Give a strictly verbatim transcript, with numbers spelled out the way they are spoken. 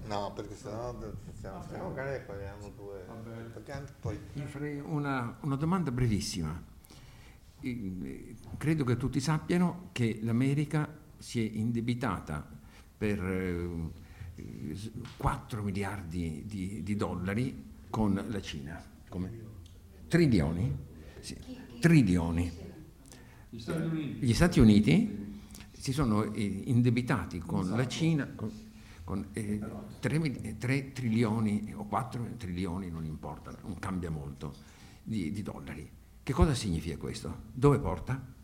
No, perché sennò stiamo, stiamo magari paghiamo due. Perché poi... Mi farei una, una domanda brevissima. Eh, Credo che tutti sappiano che l'America si è indebitata per eh, quattro miliardi di, di dollari con la Cina. Come? Trilioni? Sì, trilioni. Gli Stati Uniti. Gli Stati Uniti si sono eh, indebitati con la Cina con, con eh, tre trilioni o quattro trilioni, non importa, non cambia molto, di, di dollari. Che cosa significa questo? Dove porta?